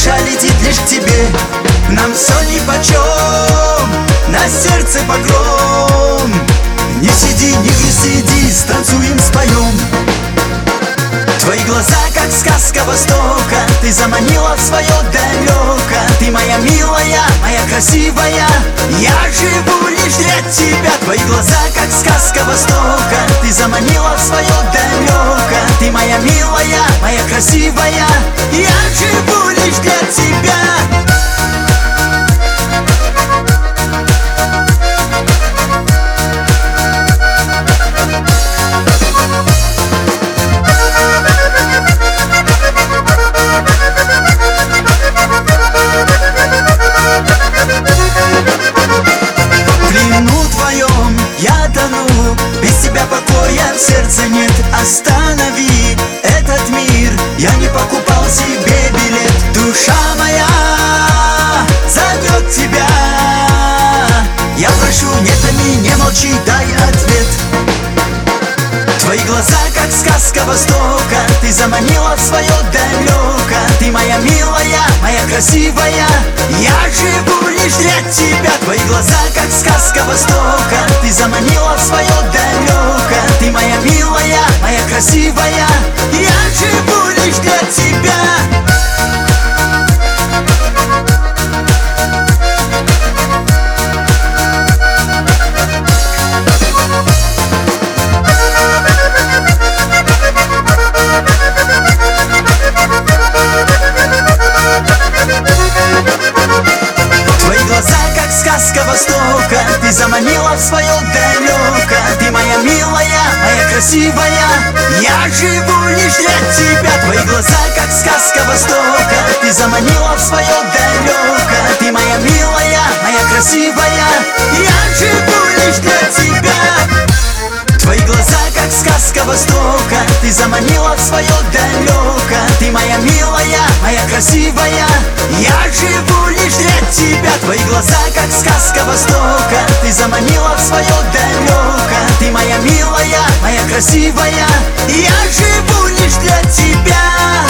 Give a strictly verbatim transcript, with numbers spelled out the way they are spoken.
душа летит лишь к тебе. Нам все нипочем, на сердце погром. Не сиди, не грусти, иди, станцуем, споем. Твои глаза, как сказка Востока, ты заманила в свое далеко. Ты моя милая, моя красивая, я живу лишь для тебя. Твои глаза, как сказка Востока, ты заманила в свое далеко. Ты моя милая, моя красивая, я живу лишь для тебя. Я тону, без тебя покоя в сердце нет. Останови этот мир, я не покупал себе билет. Душа моя зовет тебя, я прошу, не томи, не молчи, дай ответ. Твои глаза, как сказка Востока, ты заманила в свое далеко. Ты моя милая, моя красивая, я живу лишь для тебя. Твои глаза, как сказка Востока, ты заманила в свое далеко. Ты моя милая, моя красивая, я живу лишь для тебя. Сказка Востока, ты заманила в свое далеко. Ты моя милая, моя красивая, я живу лишь для тебя. Твои глаза, как сказка Востока, ты заманила в свое далеко. Ты моя милая, моя красивая, я живу лишь для тебя. Твои глаза, как сказка Востока, ты заманила в свое далеко. Ты моя милая, моя красивая, я живу лишь для тебя. Твои глаза, как сказка Востока, ты заманила в свое далеко. Ты моя милая, моя красивая, я живу лишь для тебя.